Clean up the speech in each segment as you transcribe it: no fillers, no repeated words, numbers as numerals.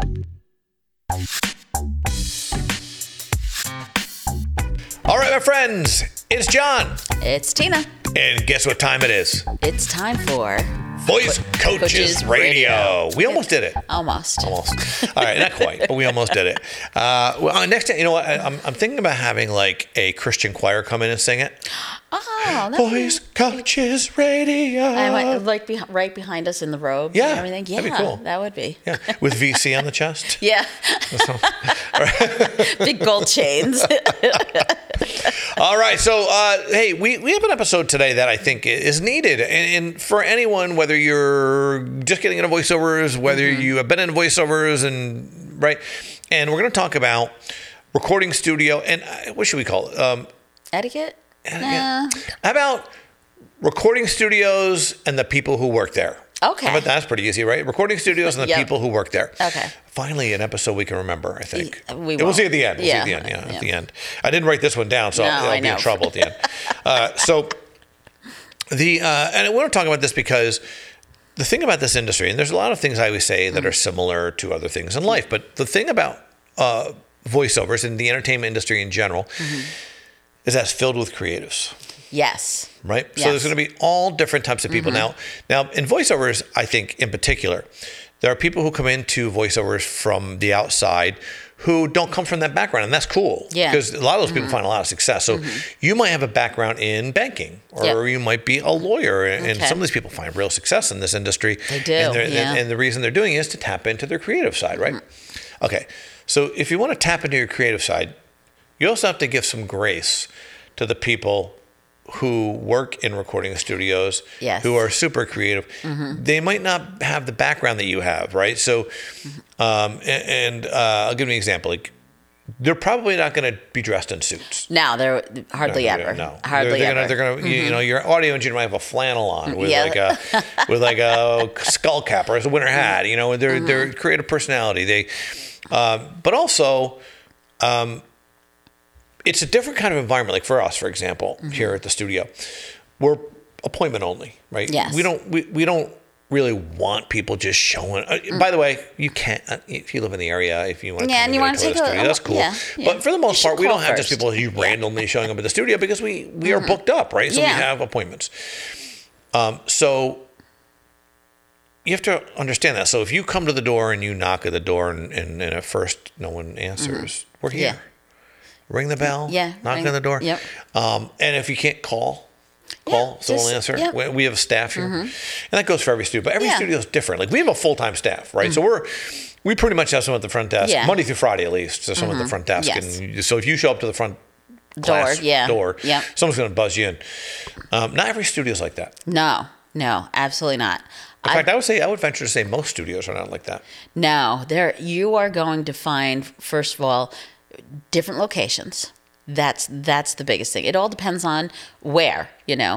All right, my friends, it's John. It's Tina. And guess what time it is? It's time for Voice Coaches Radio. We almost did it. Almost. All right, not quite, but we almost did it. Well, next time, you know what? I'm thinking about having like a Christian choir come in and sing it. Oh, Voice Coaches Radio. Like right behind us in the robes Yeah, and everything. Yeah, that'd be cool. That would be. Yeah, with VC on the chest. Yeah. Big gold chains. All right, so hey, we have an episode today that I think is needed, and for anyone, whether you're just getting into voiceovers, whether you have been in voiceovers, and right, and we're going to talk about recording studio and what should we call it? Etiquette? How about recording studios and the people who work there? Okay. How about that? That's pretty easy, right? Recording studios and the people who work there. Okay. Finally, an episode we can remember, I think. We'll see at the end. We'll see at the end, at the end. I didn't write this one down, so I'll be in trouble at the end. And we're talking about this because the thing about this industry, and there's a lot of things I always say that are similar to other things in life, but the thing about voiceovers in the entertainment industry in general is that it's filled with creatives. Yes. Right? Yes. So there's going to be all different types of people. Now, in voiceovers, I think in particular, there are people who come into voiceovers from the outside who don't come from that background, and that's cool. Yeah. Because a lot of those people find a lot of success. So you might have a background in banking, or you might be a lawyer, and some of these people find real success in this industry. They do, and the reason they're doing it is to tap into their creative side, right? Okay, so if you want to tap into your creative side, you also have to give some grace to the people who work in recording studios, who are super creative. They might not have the background that you have, right? So, I'll give you an example. Like, they're probably not going to be dressed in suits. No, they're hardly ever. No, hardly ever. They're going to, you know, your audio engineer might have a flannel on with like a skull cap or a winter hat. You know, they're creative personality. They, but also. It's a different kind of environment. Like for us, for example, here at the studio, we're appointment only, right? Yes. We don't really want people just showing. By the way, you can't if you live in the area. If you want to, and you want to take the studio, that's cool. Yeah. But for the most part, we don't have first. just people randomly showing up at the studio because we are booked up, right? So we have appointments. So you have to understand that. So if you come to the door and you knock at the door and at first no one answers, we're here. Yeah. Ring the bell, knock on the door. Yep. And if you can't call, so we'll answer. Yep. We have staff here. And that goes for every studio. But every studio is different. Like we have a full-time staff, right? So we pretty much have someone at the front desk, Monday through Friday at least, so someone at the front desk. Yes. And so if you show up to the front door, someone's going to buzz you in. Not every studio is like that. No, absolutely not. In fact, I would venture to say most studios are not like that. No, you are going to find, first of all, different locations. That's the biggest thing. It all depends on where, you know.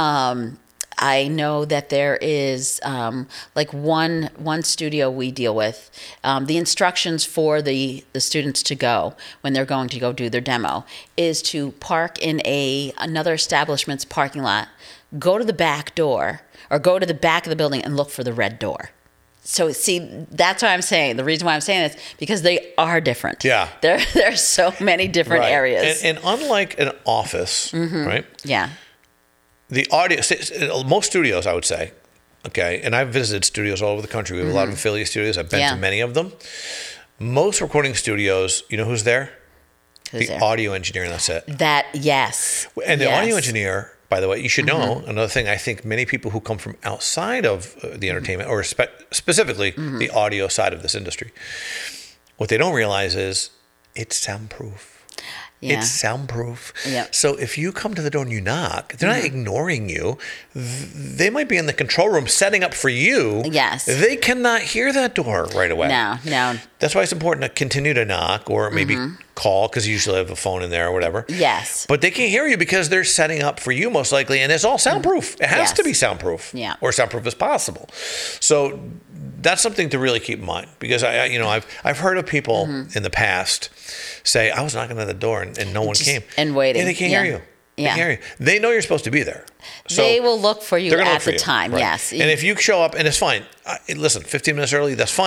I know that there is like one studio we deal with. The instructions for the students to go when they're going to go do their demo is to park in another establishment's parking lot, go to the back door, or go to the back of the building and look for the red door. So see, that's what I'm saying. The reason why I'm saying this because they are different. Yeah, there's so many different areas. And unlike an office, right? Yeah. The audio, most studios, I would say, okay, and I've visited studios all over the country. We have a lot of affiliate studios. I've been to many of them. Most recording studios, you know who's there? Who's the there? audio engineer, and that's it. Yes. And the audio engineer, by the way, you should know, another thing, I think many people who come from outside of the entertainment, or specifically the audio side of this industry, what they don't realize is it's soundproof. Yeah. It's soundproof. Yep. So if you come to the door and you knock, they're not ignoring you. They might be in the control room setting up for you. Yes. They cannot hear that door right away. No. That's why it's important to continue to knock or maybe call, because you usually have a phone in there or whatever. Yes. But they can't hear you because they're setting up for you most likely, and it's all soundproof. It has to be soundproof. Yeah. Or soundproof as possible. So that's something to really keep in mind, because I've heard of people in the past say, I was knocking at the door and no one came. And waiting. Yeah, they can't hear you. They can't hear you. They know you're supposed to be there. So they will look for you at the time, right? yes. And if you show up, and it's fine. Listen, 15 minutes early, that's fine, but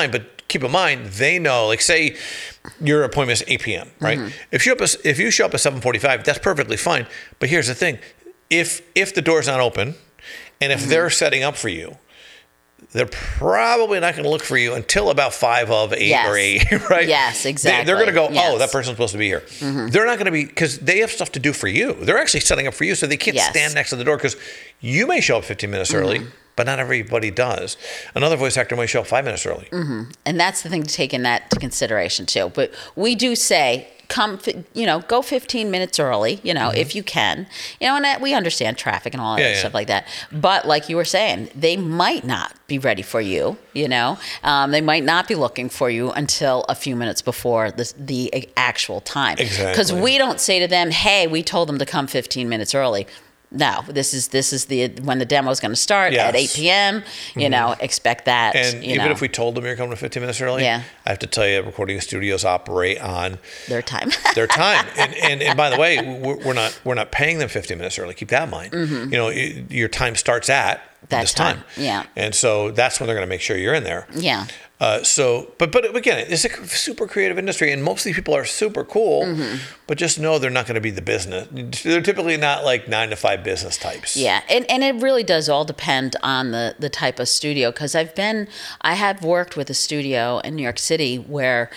keep in mind, they know, like say your appointment is 8 p.m., right? If you show up at 7:45, that's perfectly fine. But here's the thing. If the door's not open and if they're setting up for you, they're probably not going to look for you until about 5 of 8 or 8, right? Yes, exactly. They're going to go, yes. oh, that person's supposed to be here. They're not going to be, because they have stuff to do for you. They're actually setting up for you, so they can't stand next to the door because you may show up 15 minutes early, but not everybody does. Another voice actor might show up 5 minutes early. And that's the thing to take in that to consideration too. But we do say, go 15 minutes early, if you can, and that we understand traffic and all that stuff like that. But like you were saying, they might not be ready for you, they might not be looking for you until a few minutes before the actual time. Exactly. Because we don't say to them, hey, we told them to come 15 minutes early. No, this is when the demo is going to start at 8 p.m. Expect that. And even if we told them you're coming 15 minutes early, I have to tell you, recording studios operate on their time. And by the way, we're not paying them 15 minutes early. Keep that in mind. Your time starts at this time. Yeah. And so that's when they're going to make sure you're in there. Yeah. But again, it's a super creative industry, and most of these people are super cool. But just know they're not going to be the business. They're typically not like 9 to 5 business types. Yeah, and it really does all depend on the type of studio. Because I have worked with a studio in New York City where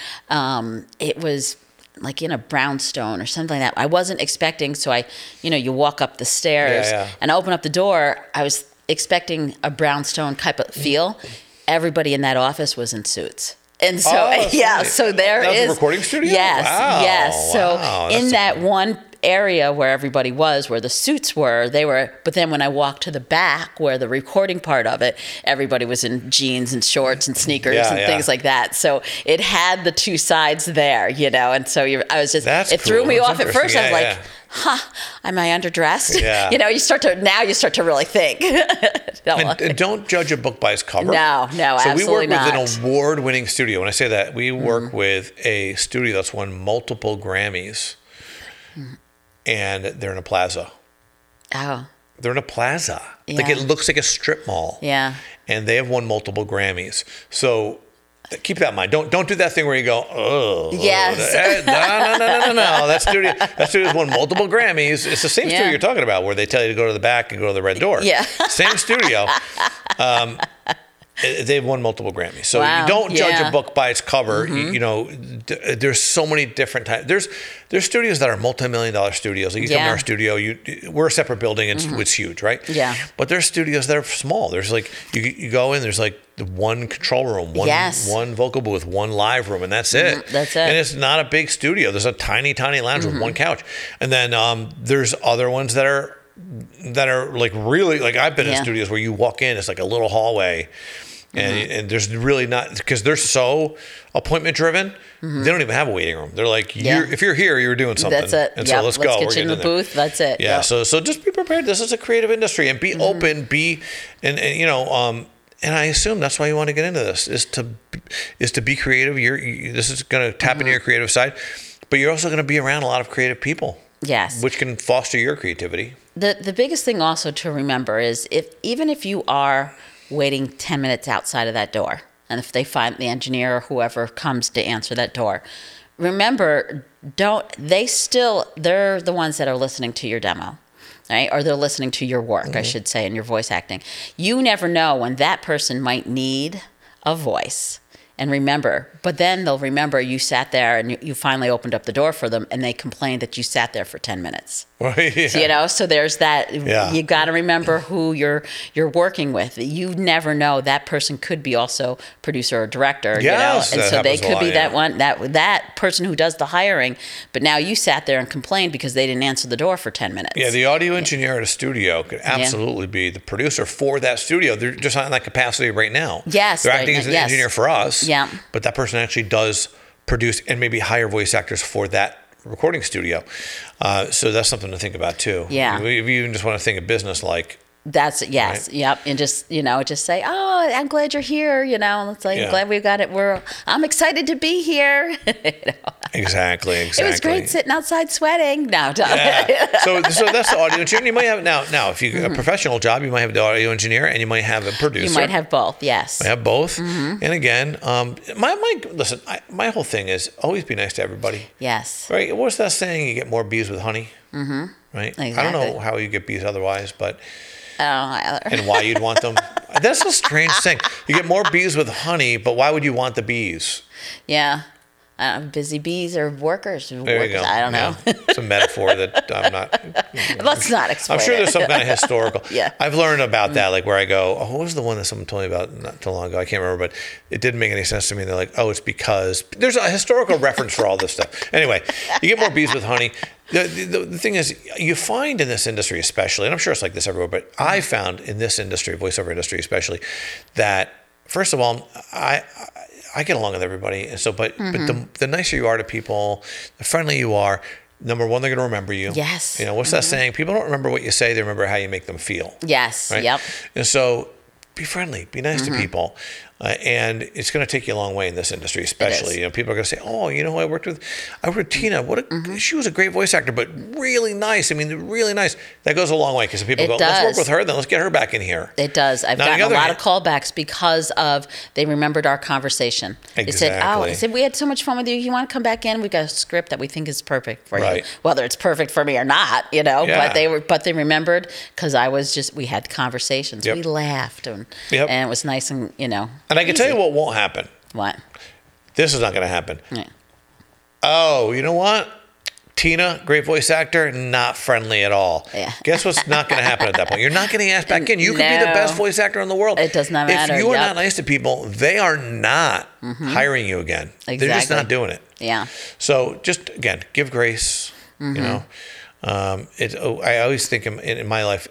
it was like in a brownstone or something like that. I wasn't expecting, so you walk up the stairs and open up the door. I was expecting a brownstone type of feel. Everybody in that office was in suits. And so, so there is a recording studio? Yes, wow, yes. So wow, in that one area where everybody was, where the suits were, but then when I walked to the back where the recording part of it, everybody was in jeans and shorts and sneakers and things like that. So it had the two sides there, and so I was just, it threw me off at first. I was like, am I underdressed? Yeah. You start to really think. And don't judge a book by its cover. No, absolutely So we work not. with an award-winning studio. When I say that, we work with a studio that's won multiple Grammys, and they're in a plaza. Oh. They're in a plaza. Yeah. Like it looks like a strip mall. Yeah. And they have won multiple Grammys. So keep that in mind. Don't do that thing where you go, oh. Yes. No. That studio's won multiple Grammys. It's the same studio you're talking about where they tell you to go to the back and go to the red door. Yeah. Same studio. They've won multiple Grammys. So you don't judge a book by its cover. There's so many different types. There's studios that are multi-million-dollar studios. Like you come to our studio, we're a separate building and it's huge, right? Yeah. But there's studios that are small. There's like, you go in, there's like the one control room, one vocal booth, one live room, and that's it. That's it. And it's not a big studio. There's a tiny, tiny lounge with one couch. And then there's other ones that are like really, like I've been in studios where you walk in, it's like a little hallway. And there's really not, because they're so appointment driven, they don't even have a waiting room. They're like, if you're here, you're doing something. That's it. And so let's go. Get you in the booth. That's it. Yeah. So just be prepared. This is a creative industry, and be open. And I assume that's why you want to get into this is to be creative. This is going to tap into your creative side, but you're also going to be around a lot of creative people. Yes. Which can foster your creativity. The biggest thing also to remember is even if you are waiting 10 minutes outside of that door, and if they find the engineer or whoever comes to answer that door, remember, they're the ones that are listening to your demo, right? Or they're listening to your work, I should say, in your voice acting. You never know when that person might need a voice. And remember, but then they'll remember you sat there and you finally opened up the door for them, and they complained that you sat there for 10 minutes. So there's that. You got to remember who you're working with. You never know, that person could be also producer or director. Yes, and so they could be that person who does the hiring. But now you sat there and complained because they didn't answer the door for 10 minutes. Yeah, the audio engineer at a studio could absolutely be the producer for that studio. They're just not in that capacity right now. Yes, they're acting as an engineer for us. Yeah. But that person actually does produce and maybe hire voice actors for that recording studio. So that's something to think about too. Yeah. If you even just want to think of business, like That's yes, Right. yep, and just just say, "Oh, I'm glad you're here." And it's like, Yeah. "Glad we got it. I'm excited to be here." Exactly. It was great sitting outside sweating. No, Yeah. So that's the audio engineer. You might have now if you a professional job, you might have the audio engineer and you might have a producer. you might have both. Yes. I have both. And again, my whole thing is always be nice to everybody. Yes. Right? What's that saying? You get more bees with honey. Mm-hmm. Right? I don't Exactly. know how you get bees otherwise, but I don't know either. and why you'd want them. That's a strange thing. You get more bees with honey, but why would you want the bees? Yeah. Busy bees or workers. There you go. I don't know. Yeah. It's a metaphor that I'm not. Let's not explain. I'm sure it. there's some kind of historical. Yeah. I've learned about that, like where I go, oh, what was the one that someone told me about not too long ago? I can't remember, but it didn't make any sense to me. They're like, oh, it's because there's a historical reference for all this stuff. Anyway, you get more bees with honey. The thing is, you find in this industry especially, and I'm sure it's like this everywhere, but I found in this industry, voiceover industry especially, that first of all, I get along with everybody, and so but the nicer you are to people, the friendlier you are. Number one, they're going to remember you. Yes. What's that saying? People don't remember what you say; they remember how you make them feel. Yes. Right? Yep. And so, be friendly, be nice to people, and it's going to take you a long way in this industry, especially. People are going to say, "Oh, I worked with Tina. She was a great voice actor, but really nice. I mean, really nice." That goes a long way because people go, "Let's work with her, then let's get her back in here." It does. I've gotten a lot of callbacks because of they remembered our conversation. Exactly. They said, "We had so much fun with you. You want to come back in? We got a script that we think is perfect for Right. you, whether it's perfect for me or not, Yeah. But they remembered because we had conversations. Yep. We laughed and Yep. it was nice and And I can tell you what won't happen. What? This is not going to happen. Yeah. Oh, you know what? Tina, great voice actor, not friendly at all. Yeah. Guess what's not going to happen at that point? You're not getting asked back in. You could be the No. best voice actor in the world. It does not matter. If you are Yep. not nice to people, they are not hiring you again. They're just Exactly. not doing it. Yeah. So just, again, give grace, I always think in my life,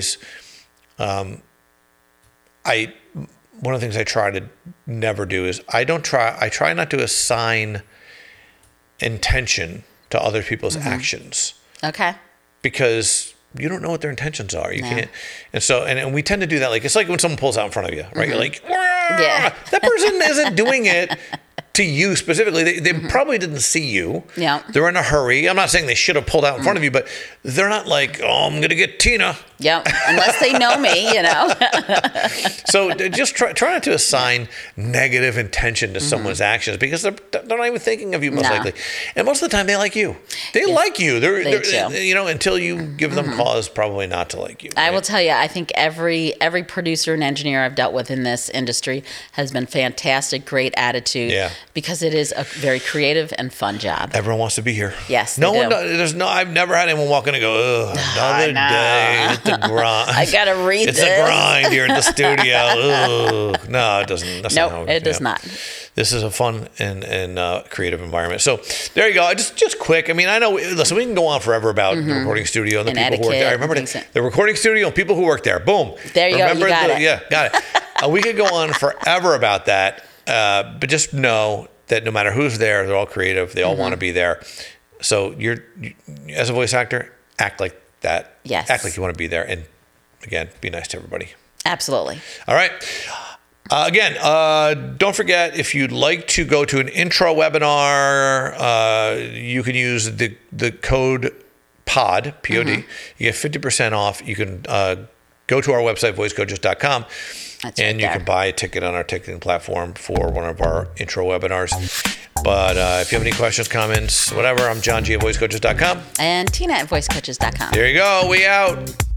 one of the things I try to never do is I try not to assign intention to other people's actions Okay. because you don't know what their intentions are. You No. can't, and so and we tend to do that. Like it's like when someone pulls out in front of you, right? You're like, Yeah. that person isn't doing it to you specifically. They probably didn't see you. Yeah. They're in a hurry. I'm not saying they should have pulled out in front of you, but they're not like, oh, I'm gonna get Tina. Yep. Unless they know me, So just try not to assign negative intention to someone's actions because they're not even thinking of you most No. likely. And most of the time they like you. They like you. They're do. until you give them cause probably not to like you. I right? will tell you, I think every producer and engineer I've dealt with in this industry has been fantastic, great attitude. Yeah. Because it is a very creative and fun job. Everyone wants to be here. Yes, No they one. do. I've never had anyone walk in and go, ugh, another know. day at the grind. I gotta read it's this. a grind here at the studio. Ugh. No, it doesn't. That's not how Nope, it does not. This is a fun and creative environment. So there you go. Just quick. I mean, I know. Listen, we can go on forever about the recording studio and the And people who work there. I etiquette remember and things the recording studio and people who work there. Boom. There you go. You got it. Yeah, got it. We could go on forever about that. But just know that no matter who's there, they're all creative. They all want to be there. So you, as a voice actor, act like that. Yes. Act like you want to be there. And again, be nice to everybody. Absolutely. All right. Again, don't forget, if you'd like to go to an intro webinar, you can use the code POD, P-O-D. You get 50% off. You can go to our website, voicecoaches.com, and you can buy a ticket on our ticketing platform for one of our intro webinars. But if you have any questions, comments, whatever, I'm John G at voicecoaches.com. And Tina at voicecoaches.com. There you go. We out.